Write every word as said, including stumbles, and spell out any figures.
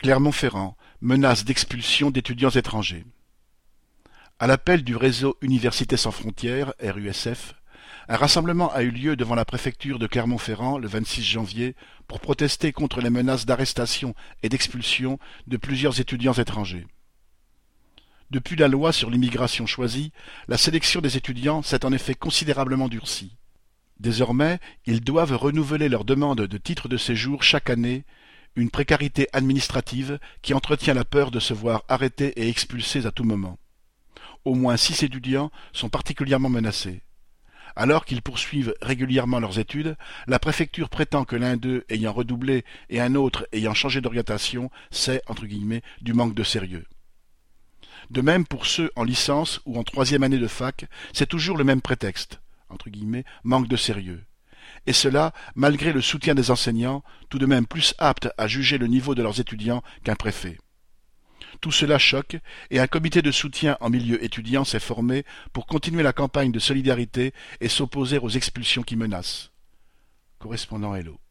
Clermont-Ferrand, menace d'expulsion d'étudiants étrangers. À l'appel du réseau Universités sans frontières, R U S F, un rassemblement a eu lieu devant la préfecture de Clermont-Ferrand le vingt-six janvier pour protester contre les menaces d'arrestation et d'expulsion de plusieurs étudiants étrangers. Depuis la loi sur l'immigration choisie, la sélection des étudiants s'est en effet considérablement durcie. Désormais, ils doivent renouveler leur demande de titre de séjour chaque année, une précarité administrative qui entretient la peur de se voir arrêtés et expulsés à tout moment. Au moins six étudiants sont particulièrement menacés. Alors qu'ils poursuivent régulièrement leurs études, la préfecture prétend que l'un d'eux ayant redoublé et un autre ayant changé d'orientation, c'est, entre guillemets, du manque de sérieux. De même pour ceux en licence ou en troisième année de fac, c'est toujours le même prétexte, entre guillemets, manque de sérieux. Et cela malgré le soutien des enseignants, tout de même plus aptes à juger le niveau de leurs étudiants qu'un préfet. Tout cela choque et un comité de soutien en milieu étudiant s'est formé pour continuer la campagne de solidarité et s'opposer aux expulsions qui menacent. Correspondant Hello.